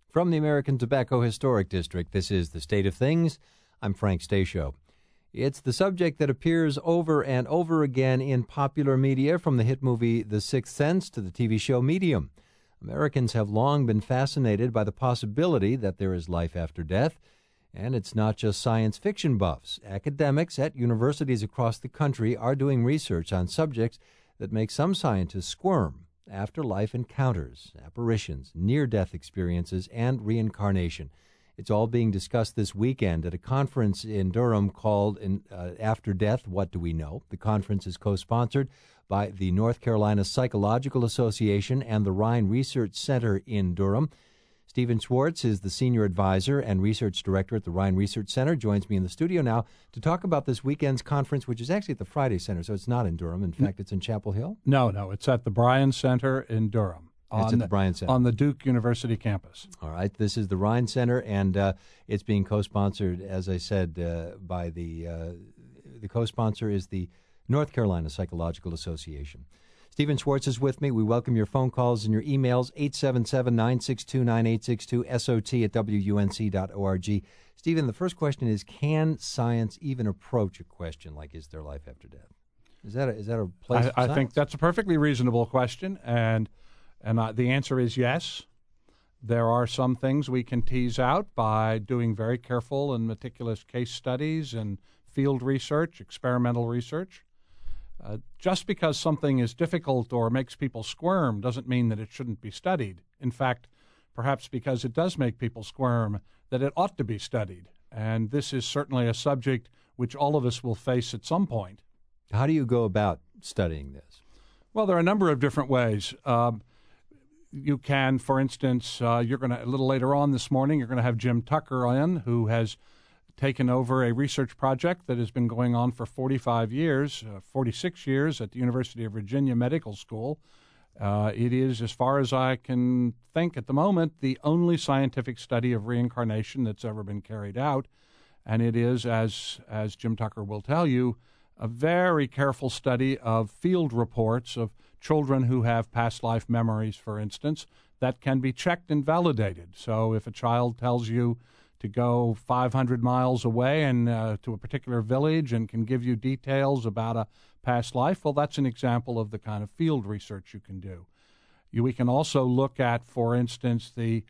From the American Tobacco Historic District, this is The State of Things. I'm Frank Stasio. It's the subject that appears over and over again in popular media, from the hit movie The Sixth Sense to the TV show Medium. Americans have long been fascinated by the possibility that there is life after death. And it's not just science fiction buffs. Academics at universities across the country are doing research on subjects that make some scientists squirm: afterlife encounters, apparitions, near-death experiences, and reincarnation. It's all being discussed this weekend at a conference in Durham called After Death, What Do We Know? The conference is co-sponsored by the North Carolina Psychological Association and the Rhine Research Center in Durham. Stephen Schwartz is the Senior Advisor and Research Director at the Rhine Research Center, joins me in the studio now to talk about this weekend's conference, which is actually at the Friday Center, so it's not in Durham. In fact, it's in Chapel Hill? No, it's at the Bryan Center in Durham. It's at the Bryan Center. On the Duke University campus. All right, this is the Rhine Center, and it's being co-sponsored, as I said, by the co-sponsor is the North Carolina Psychological Association. Stephen Schwartz is with me. We welcome your phone calls and your emails, 877-962-9862, SOT@WUNC.org. Stephen, the first question is, can science even approach a question like, is there life after death? Is that a place I think that's a perfectly reasonable question, and the answer is yes. There are some things we can tease out by doing very careful and meticulous case studies and field research, experimental research. Just because something is difficult or makes people squirm doesn't mean that it shouldn't be studied. In fact, perhaps because it does make people squirm, that it ought to be studied. And this is certainly a subject which all of us will face at some point. How do you go about studying this? Well, there are a number of different ways. You can, for instance, you're going to, a little later on this morning, you're going to have Jim Tucker in, who has taken over a research project that has been going on for 46 years at the University of Virginia Medical School. It is, as far as I can think at the moment, the only scientific study of reincarnation that's ever been carried out. And it is, as Jim Tucker will tell you, a very careful study of field reports of children who have past life memories, for instance, that can be checked and validated. So if a child tells you to go 500 miles away and to a particular village and can give you details about a past life, well, that's an example of the kind of field research you can do. We can also look at, for instance, the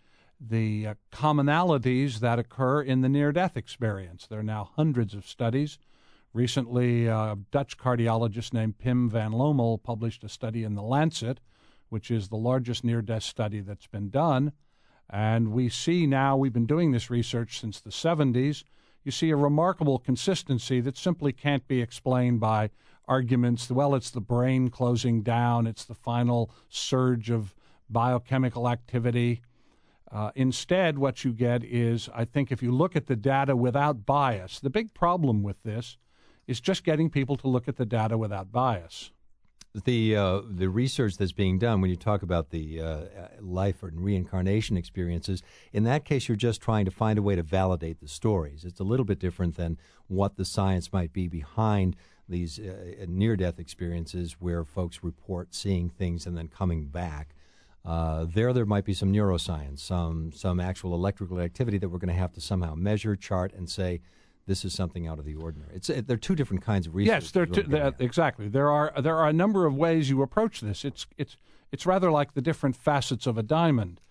commonalities that occur in the near-death experience. There are now hundreds of studies. Recently, a Dutch cardiologist named Pim van Lommel published a study in The Lancet, which is the largest near-death study that's been done. And we see now, we've been doing this research since the 70s, you see a remarkable consistency that simply can't be explained by arguments. Well, it's the brain closing down, it's the final surge of biochemical activity. Instead, what you get is, I think, if you look at the data without bias, the big problem with this is just getting people to look at the data without bias. The research that's being done, when you talk about the life and reincarnation experiences, in that case, you're just trying to find a way to validate the stories. It's a little bit different than what the science might be behind these near-death experiences where folks report seeing things and then coming back. There might be some neuroscience, some actual electrical activity that we're going to have to somehow measure, chart, and say, this is something out of the ordinary. They're two different kinds of research. Yes, exactly. There are a number of ways you approach this. It's rather like the different facets of a diamond.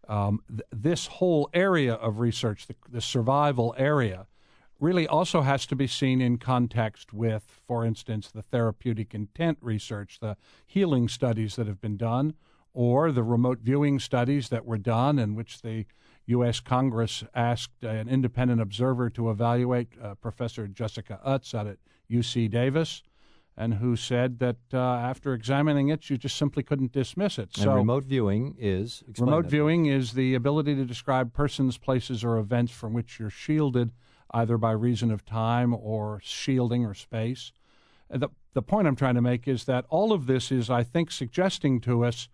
This whole area of research, the survival area, really also has to be seen in context with, for instance, the therapeutic intent research, the healing studies that have been done, or the remote viewing studies that were done in which the U.S. Congress asked an independent observer to evaluate Professor Jessica Utz out at UC Davis, and who said that after examining it, you just simply couldn't dismiss it. So, remote viewing is? Remote viewing is the ability to describe persons, places, or events from which you're shielded, either by reason of time or shielding or space. The point I'm trying to make is that all of this is, I think, suggesting to us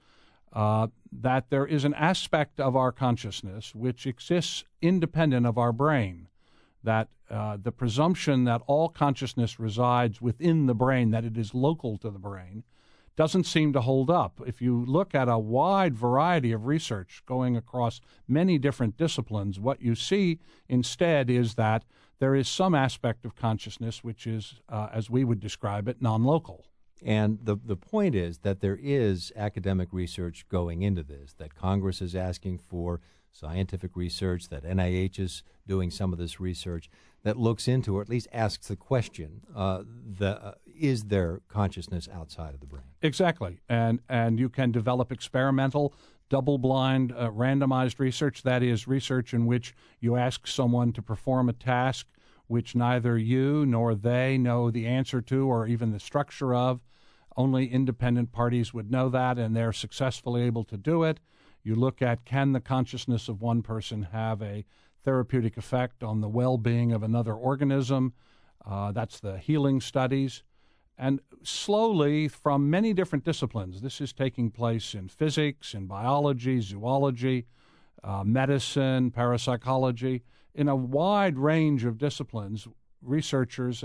that there is an aspect of our consciousness which exists independent of our brain, that the presumption that all consciousness resides within the brain, that it is local to the brain, doesn't seem to hold up. If you look at a wide variety of research going across many different disciplines, what you see instead is that there is some aspect of consciousness which is, as we would describe it, non-local. And the point is that there is academic research going into this, that Congress is asking for scientific research, that NIH is doing some of this research that looks into, or at least asks the question, is there consciousness outside of the brain? Exactly. And you can develop experimental, double-blind, randomized research. That is research in which you ask someone to perform a task which neither you nor they know the answer to or even the structure of. Only independent parties would know that, and they're successfully able to do it. You look at, can the consciousness of one person have a therapeutic effect on the well-being of another organism? That's the healing studies. And slowly, from many different disciplines, this is taking place in physics, in biology, zoology, medicine, parapsychology, in a wide range of disciplines, researchers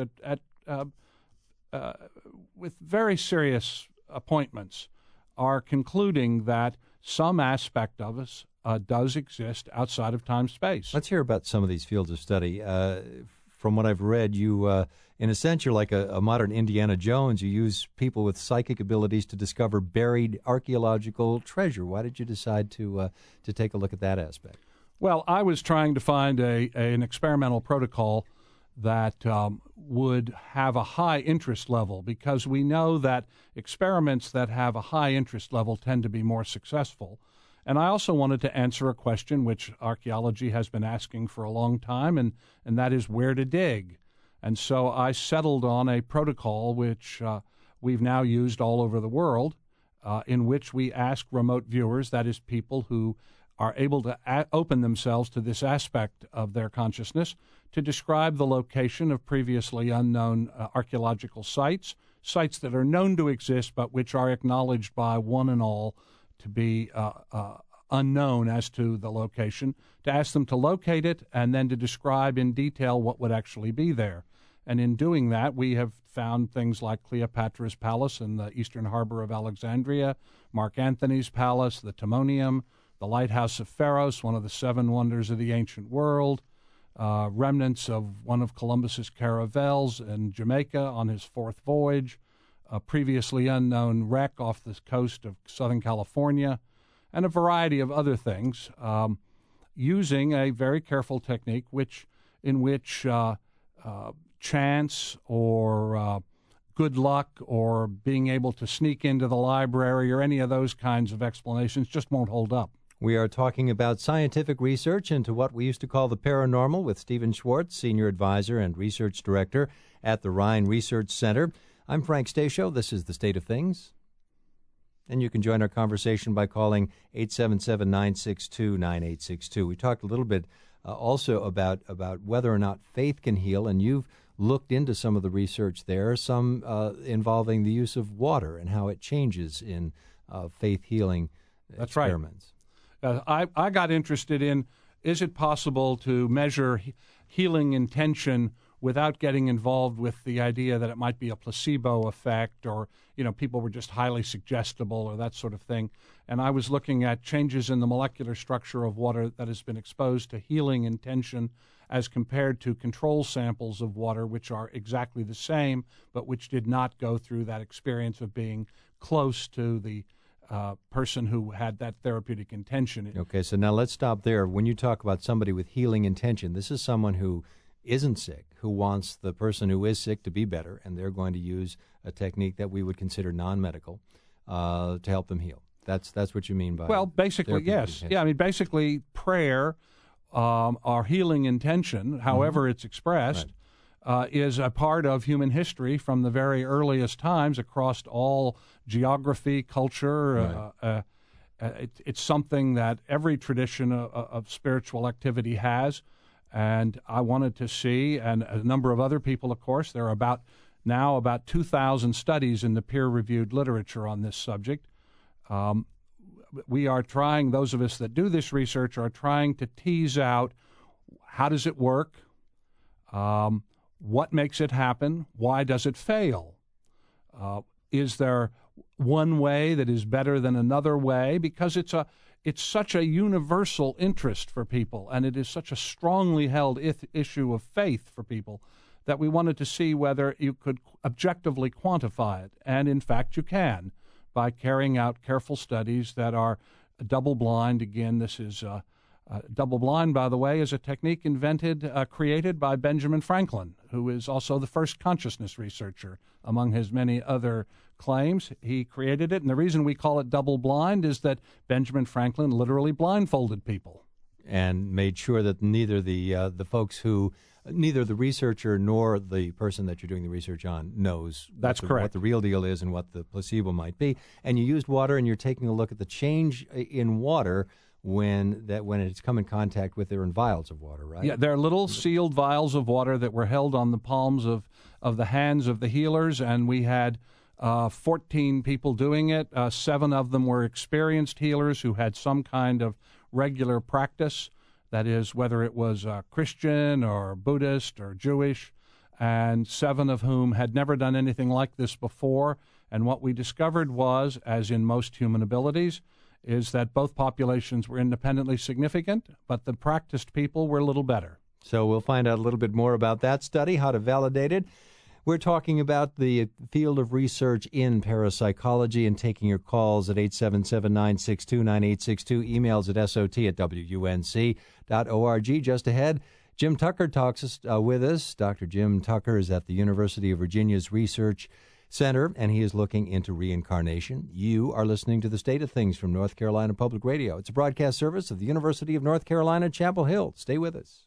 with very serious appointments are concluding that some aspect of us does exist outside of time-space. Let's hear about some of these fields of study. From what I've read, you, in a sense, you're like a modern Indiana Jones. You use people with psychic abilities to discover buried archaeological treasure. Why did you decide to take a look at that aspect? Well, I was trying to find an experimental protocol that would have a high interest level, because we know that experiments that have a high interest level tend to be more successful. And I also wanted to answer a question which archaeology has been asking for a long time, and that is where to dig. And so I settled on a protocol which we've now used all over the world, in which we ask remote viewers, that is people who are able to open themselves to this aspect of their consciousness, to describe the location of previously unknown archaeological sites that are known to exist but which are acknowledged by one and all to be unknown as to the location, to ask them to locate it and then to describe in detail what would actually be there. And in doing that, we have found things like Cleopatra's Palace in the eastern harbor of Alexandria, Mark Antony's Palace, the Timonium, the Lighthouse of Pharos, one of the seven wonders of the ancient world, remnants of one of Columbus's caravels in Jamaica on his fourth voyage, a previously unknown wreck off the coast of Southern California, and a variety of other things, using a very careful technique in which chance or good luck or being able to sneak into the library or any of those kinds of explanations just won't hold up. We are talking about scientific research into what we used to call the paranormal with Stephen Schwartz, Senior Advisor and Research Director at the Rhine Research Center. I'm Frank Stasio. This is The State of Things. And you can join our conversation by calling 877-962-9862. We talked a little bit also about whether or not faith can heal, and you've looked into some of the research there, some involving the use of water and how it changes in faith healing experiments. Right. I got interested in, is it possible to measure healing intention without getting involved with the idea that it might be a placebo effect or, people were just highly suggestible or that sort of thing. And I was looking at changes in the molecular structure of water that has been exposed to healing intention as compared to control samples of water which are exactly the same but which did not go through that experience of being close to the person who had that therapeutic intention. Okay, so now let's stop there. When you talk about somebody with healing intention, this is someone who isn't sick, who wants the person who is sick to be better, and they're going to use a technique that we would consider non-medical to help them heal. That's what you mean by... Well, basically, yes. Intention. Yeah, I mean, basically, prayer, our healing intention, however it's expressed, is a part of human history from the very earliest times across all geography, culture. Right. It's something that every tradition of spiritual activity has, and I wanted to see, and a number of other people, of course, there are about 2,000 studies in the peer-reviewed literature on this subject. We are trying, those of us that do this research are trying to tease out how does it work, what makes it happen, why does it fail, one way that is better than another way, because it's such a universal interest for people, and it is such a strongly held issue of faith for people, that we wanted to see whether you could objectively quantify it. And in fact, you can, by carrying out careful studies that are double-blind. Again, this is double-blind, by the way, is a technique created by Benjamin Franklin, who is also the first consciousness researcher among his many other claims. He created it, and the reason we call it double-blind is that Benjamin Franklin literally blindfolded people. And made sure that neither the researcher nor the person that you're doing the research on knows That's correct. What the real deal is and what the placebo might be. And you used water, and you're taking a look at the change in water when it's come in contact with their vials of water, right? Yeah, they're little sealed vials of water that were held on the palms of the hands of the healers, and we had 14 people doing it. 7 of them were experienced healers who had some kind of regular practice, that is, whether it was Christian or Buddhist or Jewish, and 7 of whom had never done anything like this before. And what we discovered was, as in most human abilities, is that both populations were independently significant, but the practiced people were a little better. So we'll find out a little bit more about that study, how to validate it. We're talking about the field of research in parapsychology and taking your calls at 877-962-9862, emails at sot@wunc.org. Just ahead, Jim Tucker talks with us. Dr. Jim Tucker is at the University of Virginia's Research Center, and he is looking into reincarnation. You are listening to The State of Things from North Carolina Public Radio. It's a broadcast service of the University of North Carolina, Chapel Hill. Stay with us.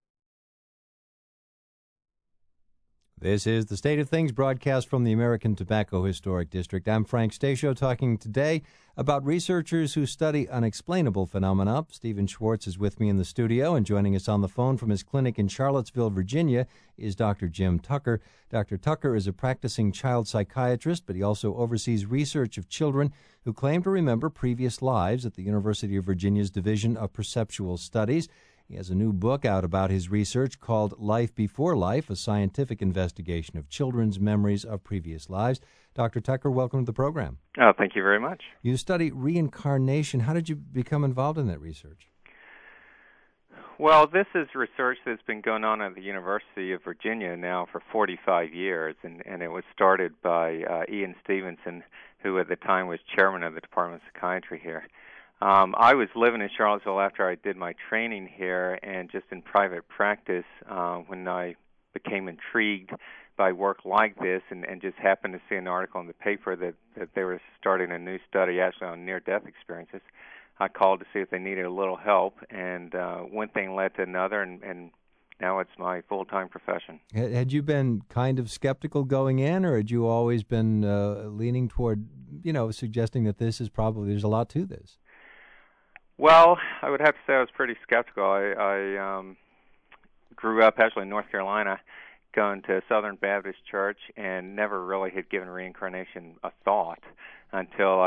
This is The State of Things, broadcast from the American Tobacco Historic District. I'm Frank Stasio, talking today about researchers who study unexplainable phenomena. Stephen Schwartz is with me in the studio, and joining us on the phone from his clinic in Charlottesville, Virginia, is Dr. Jim Tucker. Dr. Tucker is a practicing child psychiatrist, but he also oversees research of children who claim to remember previous lives at the University of Virginia's Division of Perceptual Studies. He has a new book out about his research called Life Before Life, a scientific investigation of children's memories of previous lives. Dr. Tucker, welcome to the program. Oh, thank you very much. You study reincarnation. How did you become involved in that research? Well, this is research that's been going on at the University of Virginia now for 45 years, and it was started by Ian Stevenson, who at the time was chairman of the Department of Psychiatry here. I was living in Charlottesville after I did my training here, and just in private practice, when I became intrigued by work like this and just happened to see an article in the paper that they were starting a new study actually on near-death experiences, I called to see if they needed a little help, and one thing led to another, and now it's my full-time profession. Had you been kind of skeptical going in, or had you always been leaning toward, suggesting that there's a lot to this? Well, I would have to say I was pretty skeptical. I grew up actually in North Carolina, going to Southern Baptist Church, and never really had given reincarnation a thought until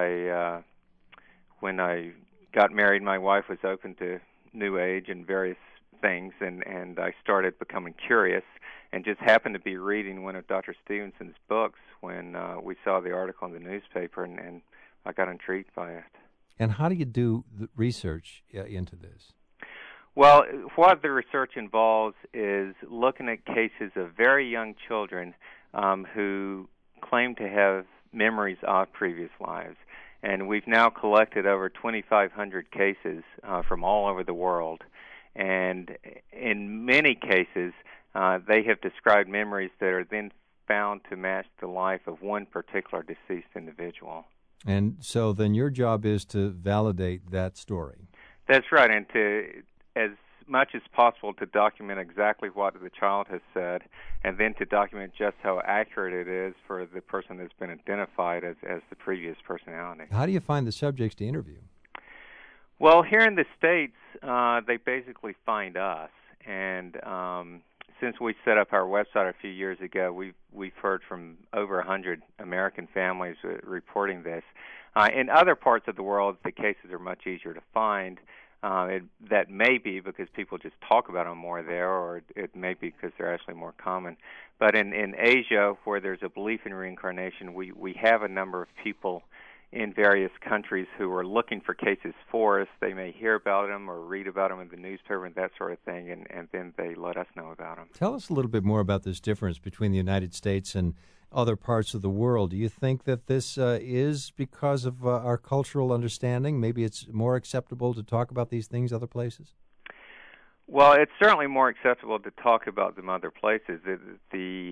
when I got married, my wife was open to New Age and various things, and I started becoming curious, and just happened to be reading one of Dr. Stevenson's books when we saw the article in the newspaper, and I got intrigued by it. And how do you do the research into this? Well, what the research involves is looking at cases of very young children who claim to have memories of previous lives. And we've now collected over 2,500 cases from all over the world. And in many cases, they have described memories that are then found to match the life of one particular deceased individual. And so then your job is to validate that story. That's right, and to, as much as possible, to document exactly what the child has said, and then to document just how accurate it is for the person that's been identified as the previous personality. How do you find the subjects to interview? Well, here in the States, they basically find us, and since we set up our website a few years ago, we've heard from over 100 American families reporting this. In other parts of the world, the cases are much easier to find. That may be because people just talk about them more there, or it may be because they're actually more common. But in Asia, where there's a belief in reincarnation, we have a number of people in various countries who are looking for cases for us. They may hear about them or read about them in the newspaper and that sort of thing, and then they let us know about them. Tell us a little bit more about this difference between the United States and other parts of the world. Do you think that this is because of our cultural understanding? Maybe it's more acceptable to talk about these things other places? Well, it's certainly more acceptable to talk about them other places. The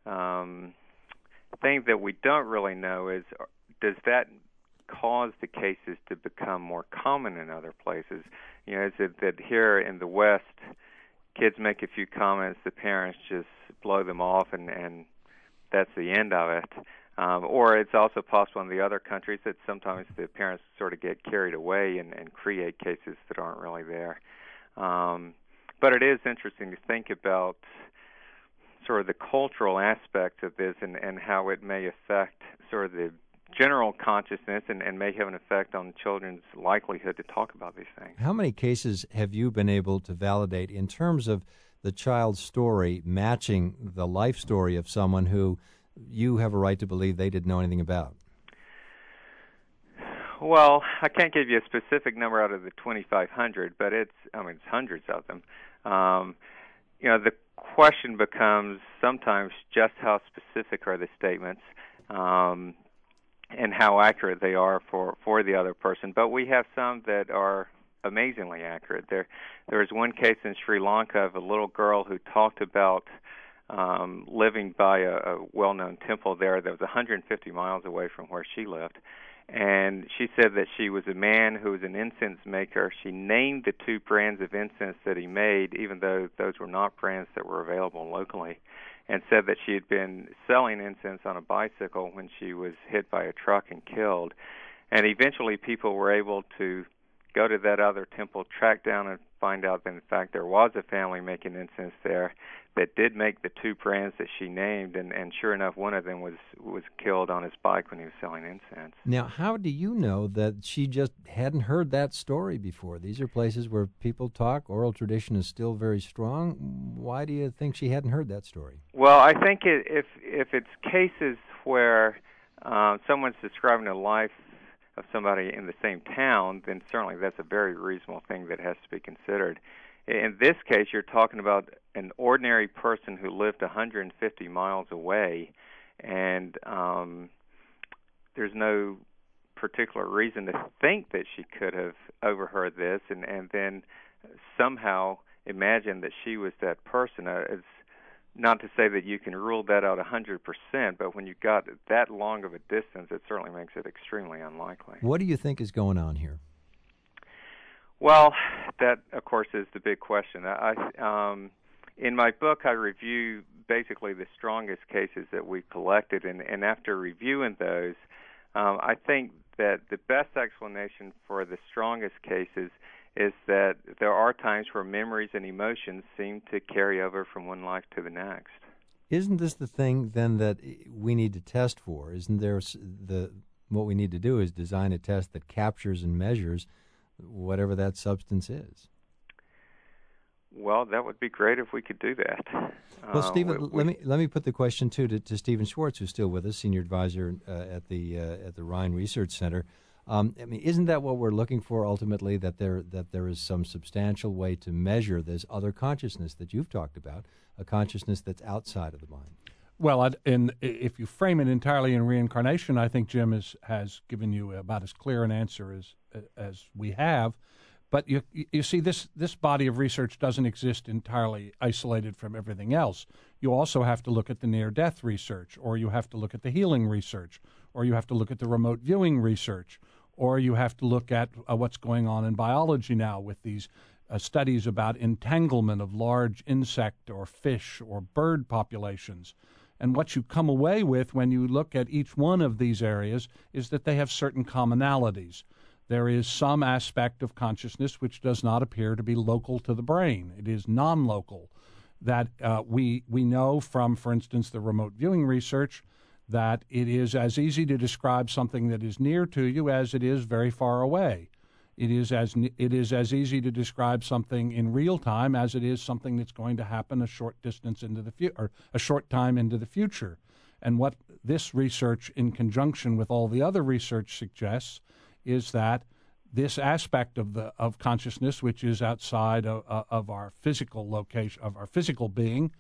thing that we don't really know is, does that cause the cases to become more common in other places? You know, is it that here in the West, kids make a few comments, the parents just blow them off, and that's the end of it? Or it's also possible in the other countries that sometimes the parents sort of get carried away and create cases that aren't really there. But it is interesting to think about sort of the cultural aspect of this and how it may affect sort of the general consciousness and may have an effect on children's likelihood to talk about these things. How many cases have you been able to validate in terms of the child's story matching the life story of someone who you have a right to believe they didn't know anything about? Well, I can't give you a specific number out of the 2,500, but it's hundreds of them. You know, the question becomes sometimes just how specific are the statements, and how accurate they are for the other person. But we have some that are amazingly accurate. There was one case in Sri Lanka of a little girl who talked about living by a well-known temple there that was 150 miles away from where she lived. And she said that she was a man who was an incense maker. She named the 2 brands of incense that he made, even though those were not brands that were available locally, and said that she had been selling incense on a bicycle when she was hit by a truck and killed. And eventually people were able to go to that other temple, track down and find out that, in fact, there was a family making incense there that did make the 2 brands that she named, and sure enough, one of them was killed on his bike when he was selling incense. Now, how do you know that she just hadn't heard that story before? These are places where people talk. Oral tradition is still very strong. Why do you think she hadn't heard that story? Well, I think if it's cases where someone's describing a life of somebody in the same town, then certainly that's a very reasonable thing that has to be considered. In this case, you're talking about an ordinary person who lived 150 miles away, and there's no particular reason to think that she could have overheard this and then somehow imagine that she was that person. It's not to say that you can rule that out 100%, but when you've got that long of a distance, it certainly makes it extremely unlikely. What do you think is going on here? Well, that, of course, is the big question. In my book, I review basically the strongest cases that we collected, and after reviewing those, I think that the best explanation for the strongest cases is that there are times where memories and emotions seem to carry over from one life to the next. Isn't this the thing, then, that we need to test for? Isn't there what we need to do is design a test that captures and measures whatever that substance is? Well, that would be great if we could do that. Well, Stephen, let me put the question too to Stephen Schwartz, who's still with us, senior advisor at the Rhine Research Center. I mean, isn't that what we're looking for ultimately? That there is some substantial way to measure this other consciousness that you've talked about, a consciousness that's outside of the mind. Well, if you frame it entirely in reincarnation, I think Jim has given you about as clear an answer as we have. But you see, this body of research doesn't exist entirely isolated from everything else. You also have to look at the near-death research, or you have to look at the healing research, or you have to look at the remote viewing research, or you have to look at what's going on in biology now with these studies about entanglement of large insect or fish or bird populations. And what you come away with when you look at each one of these areas is that they have certain commonalities. There is some aspect of consciousness which does not appear to be local to the brain. It is non-local. That we know from, for instance, the remote viewing research, that it is as easy to describe something that is near to you as it is very far away. It is as easy to describe something in real time as it is something that's going to happen a short distance into the or a short time into the future. And what this research, in conjunction with all the other research, suggests is that this aspect of consciousness, which is outside of our physical location, of our physical being,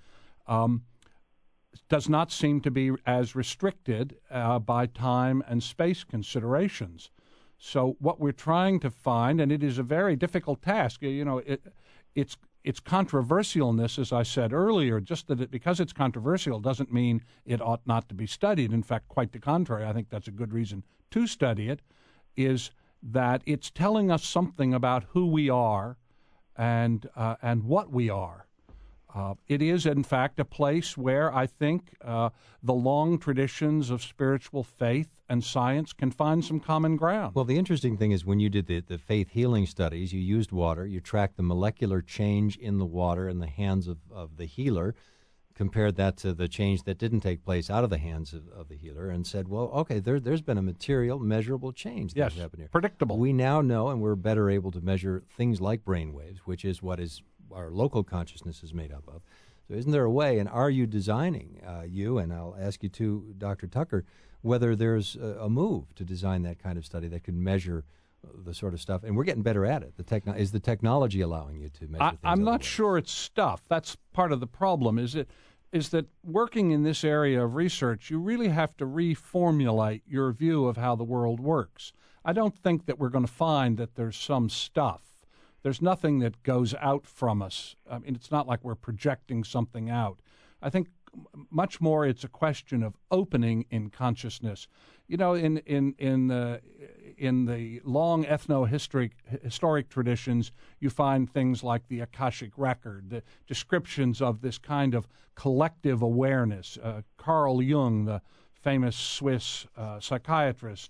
does not seem to be as restricted by time and space considerations. So what we're trying to find, and it is a very difficult task, it's controversialness, as I said earlier. Just that because it's controversial doesn't mean it ought not to be studied. In fact, quite the contrary. I think that's a good reason to study it, is that it's telling us something about who we are and what we are. It is, in fact, a place where I think the long traditions of spiritual faith and science can find some common ground. Well, the interesting thing is when you did the faith healing studies, you used water, you tracked the molecular change in the water in the hands of the healer, compared that to the change that didn't take place out of the hands of the healer, and said, well, okay, there's been a material, measurable change that's happened here. Predictable. We now know, and we're better able to measure things like brain waves, which is what is our local consciousness is made up of. So isn't there a way, and are you designing, you, and I'll ask you too, Dr. Tucker, whether there's a move to design that kind of study that can measure the sort of stuff, and we're getting better at it. Is the technology allowing you to measure things? I'm not sure it's stuff. That's part of the problem, is that working in this area of research, you really have to reformulate your view of how the world works. I don't think that we're going to find that there's some stuff. There's nothing that goes out from us. I mean, it's not like we're projecting something out. I think much more it's a question of opening in consciousness. You know, in the long historic traditions, you find things like the Akashic Record, the descriptions of this kind of collective awareness. Carl Jung, the famous Swiss psychiatrist,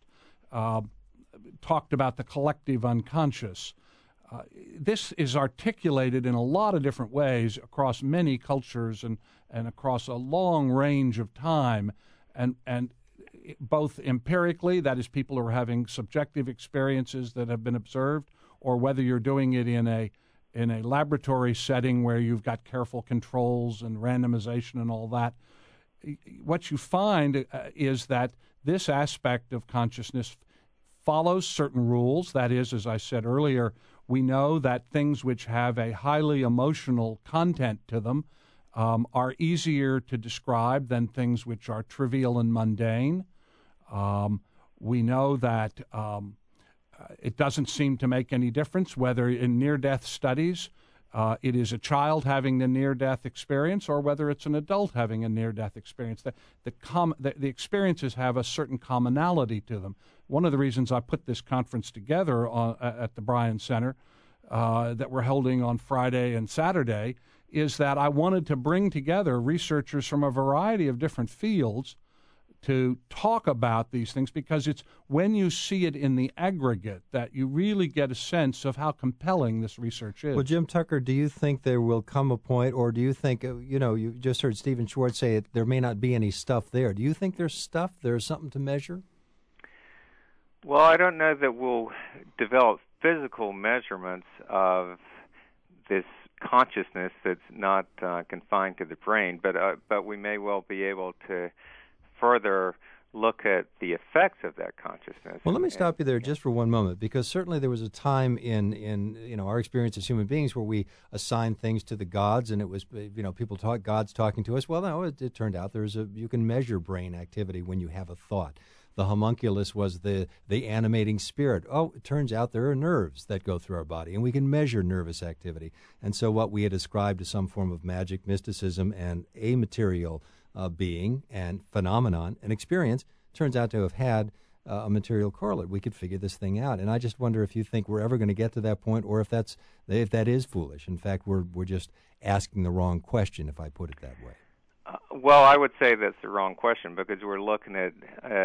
talked about the collective unconscious. This is articulated in a lot of different ways across many cultures and across a long range of time, and both empirically, that is, people who are having subjective experiences that have been observed, or whether you're doing it in a laboratory setting where you've got careful controls and randomization and all that. What you find is that this aspect of consciousness follows certain rules. That is, as I said earlier, we know that things which have a highly emotional content to them are easier to describe than things which are trivial and mundane. We know that it doesn't seem to make any difference whether in near-death studies it is a child having the near-death experience or whether it's an adult having a near-death experience. The experiences have a certain commonality to them. One of the reasons I put this conference together at the Bryan Center that we're holding on Friday and Saturday is that I wanted to bring together researchers from a variety of different fields to talk about these things, because it's when you see it in the aggregate that you really get a sense of how compelling this research is. Well, Jim Tucker, do you think there will come a point, or do you think, you just heard Stephen Schwartz say there may not be any stuff there. Do you think there's stuff, there's something to measure? Well, I don't know that we'll develop physical measurements of this consciousness that's not confined to the brain, but we may well be able to further look at the effects of that consciousness. Well, let me stop you there just for one moment, because certainly there was a time in our experience as human beings where we assigned things to the gods, and it was people taught God's talking to us. Well, no, it turned out you can measure brain activity when you have a thought. The homunculus was the animating spirit. Oh, it turns out there are nerves that go through our body, and we can measure nervous activity. And so what we had ascribed to some form of magic, mysticism, and amaterial being and phenomenon and experience turns out to have had a material correlate. We could figure this thing out. And I just wonder if you think we're ever going to get to that point, or if that is foolish. In fact, we're just asking the wrong question, if I put it that way. Well, I would say that's the wrong question, because we're looking at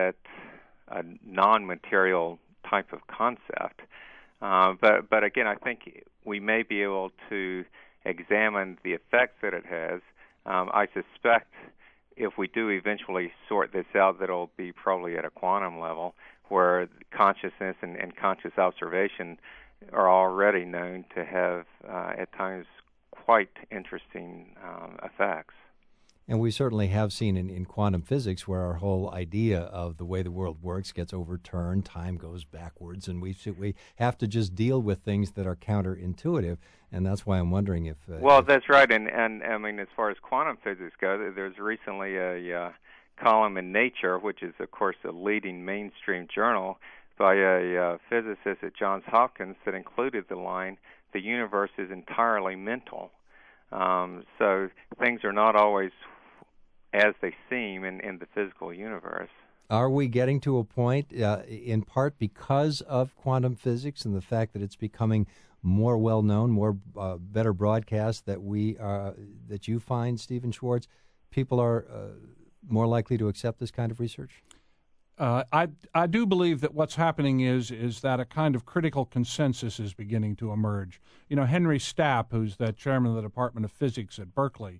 a non-material type of concept. But again, I think we may be able to examine the effects that it has. I suspect if we do eventually sort this out, that it'll be probably at a quantum level, where consciousness and conscious observation are already known to have, at times, quite interesting effects. And we certainly have seen in quantum physics where our whole idea of the way the world works gets overturned, time goes backwards, and we have to just deal with things that are counterintuitive, and that's why I'm wondering if... well, that's right, and I mean, as far as quantum physics goes, there's recently a column in Nature, which is, of course, a leading mainstream journal, by a physicist at Johns Hopkins that included the line, "The universe is entirely mental." So things are not always as they seem in the physical universe. Are we getting to a point, in part because of quantum physics and the fact that it's becoming more well-known, more better broadcast, that that you find, Stephen Schwartz, people are more likely to accept this kind of research? I do believe that what's happening is that a kind of critical consensus is beginning to emerge. You know, Henry Stapp, who's the chairman of the Department of Physics at Berkeley,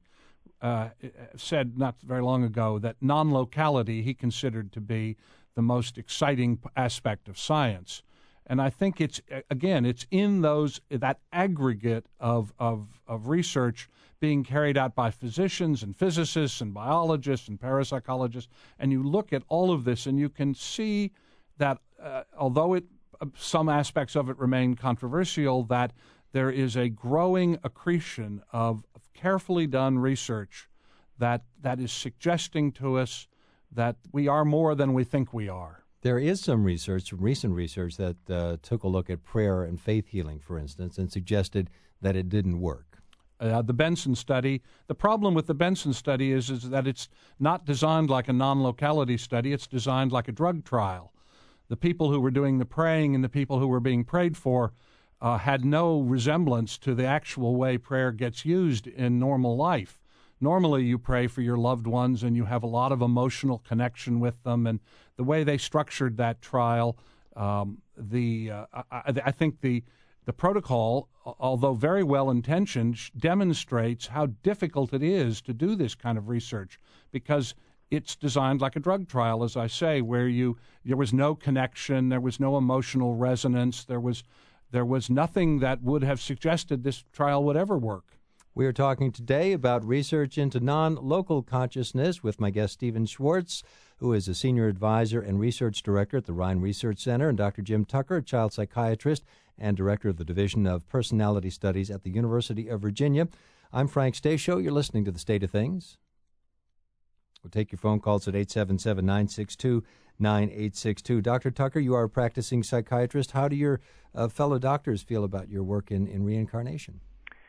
said not very long ago that non-locality he considered to be the most exciting aspect of science. And I think it's in that aggregate of research being carried out by physicians and physicists and biologists and parapsychologists, and you look at all of this and you can see that although some aspects of it remain controversial, that there is a growing accretion of carefully done research that is suggesting to us that we are more than we think we are. There is some research, recent research, that took a look at prayer and faith healing, for instance, and suggested that it didn't work. The Benson study, the problem with the Benson study is that it's not designed like a non-locality study. It's designed like a drug trial. The people who were doing the praying and the people who were being prayed for had no resemblance to the actual way prayer gets used in normal life. Normally you pray for your loved ones and you have a lot of emotional connection with them, and the way they structured that trial, I think the protocol, although very well intentioned, demonstrates how difficult it is to do this kind of research, because it's designed like a drug trial, as I say, where there was no connection, there was no emotional resonance, there was nothing that would have suggested this trial would ever work. We are talking today about research into non-local consciousness with my guest Stephen Schwartz, who is a senior advisor and research director at the Rhine Research Center, and Dr. Jim Tucker, a child psychiatrist and director of the Division of Personality Studies at the University of Virginia. I'm Frank Stasio. You're listening to The State of Things. We'll take your phone calls at 877-962-9862. Dr. Tucker, you are a practicing psychiatrist. How do your fellow doctors feel about your work in reincarnation?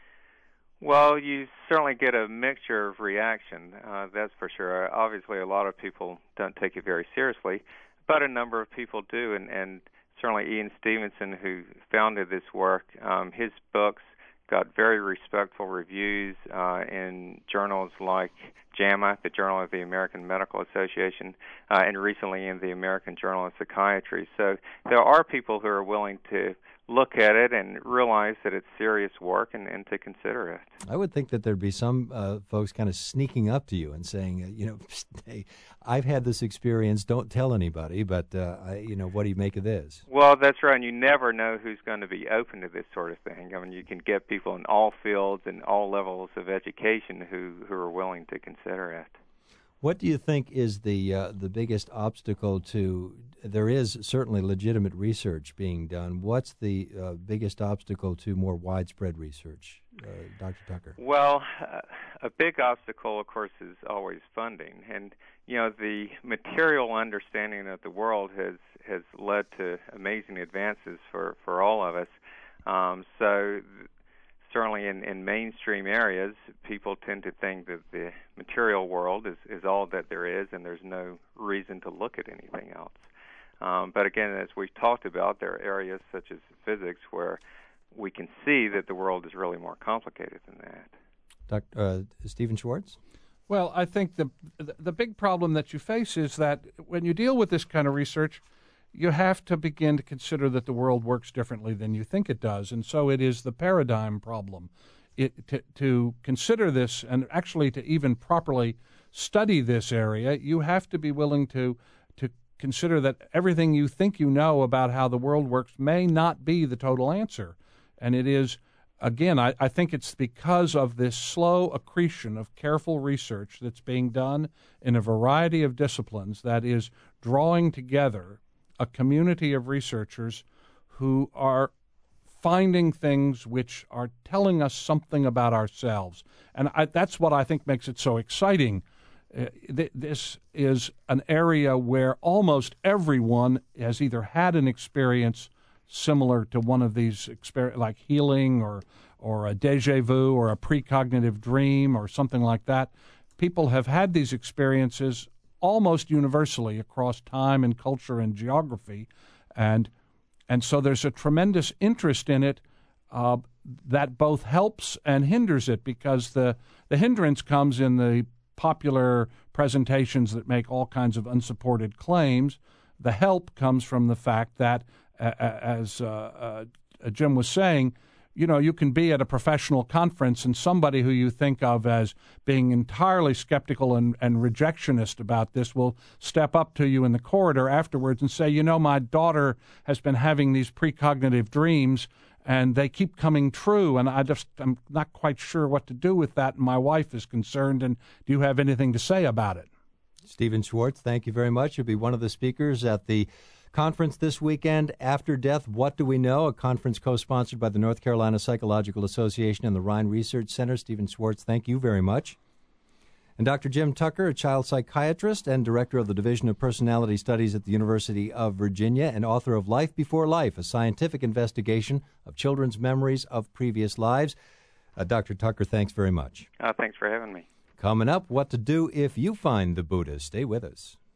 Well, you certainly get a mixture of reaction, that's for sure. Obviously, a lot of people don't take it very seriously, but a number of people do, and certainly Ian Stevenson, who founded this work, his books got very respectful reviews in journals like JAMA, the Journal of the American Medical Association, and recently in the American Journal of Psychiatry. So there are people who are willing to look at it and realize that it's serious work and to consider it. I would think that there'd be some folks kind of sneaking up to you and saying, hey, I've had this experience, don't tell anybody, but, what do you make of this? Well, that's right, and you never know who's going to be open to this sort of thing. I mean, you can get people in all fields and all levels of education who are willing to consider it. What do you think is the biggest obstacle to? There is certainly legitimate research being done. What's the biggest obstacle to more widespread research, Dr. Tucker? Well, a big obstacle, of course, is always funding, and the material understanding of the world has led to amazing advances for all of us. So certainly in mainstream areas, people tend to think that the material world is all that there is, and there's no reason to look at anything else. But again, as we've talked about, there are areas such as physics where we can see that the world is really more complicated than that. Dr. Stephen Schwartz? Well, I think the big problem that you face is that when you deal with this kind of research, you have to begin to consider that the world works differently than you think it does. And so it is the paradigm problem. To consider this and actually to even properly study this area, you have to be willing to consider that everything you think you know about how the world works may not be the total answer. And it is, again, I think it's because of this slow accretion of careful research that's being done in a variety of disciplines that is drawing together a community of researchers who are finding things which are telling us something about ourselves. And that's what I think makes it so exciting. This is an area where almost everyone has either had an experience similar to one of these like healing or a déjà vu or a precognitive dream or something like that. People have had these experiences almost universally across time and culture and geography, and so there's a tremendous interest in it that both helps and hinders it, because the hindrance comes in the popular presentations that make all kinds of unsupported claims. The help comes from the fact that, as Jim was saying, you can be at a professional conference and somebody who you think of as being entirely skeptical and rejectionist about this will step up to you in the corridor afterwards and say, my daughter has been having these precognitive dreams and they keep coming true, and I'm not quite sure what to do with that, and my wife is concerned, and do you have anything to say about it? Stephen Schwartz, thank you very much. You'll be one of the speakers at the conference this weekend, After Death, What Do We Know? A conference co-sponsored by the North Carolina Psychological Association and the Rhine Research Center. Stephen Schwartz, thank you very much. And Dr. Jim Tucker, a child psychiatrist and director of the Division of Personality Studies at the University of Virginia and author of Life Before Life, a scientific investigation of children's memories of previous lives. Dr. Tucker, thanks very much. Thanks for having me. Coming up, what to do if you find the Buddha. Stay with us.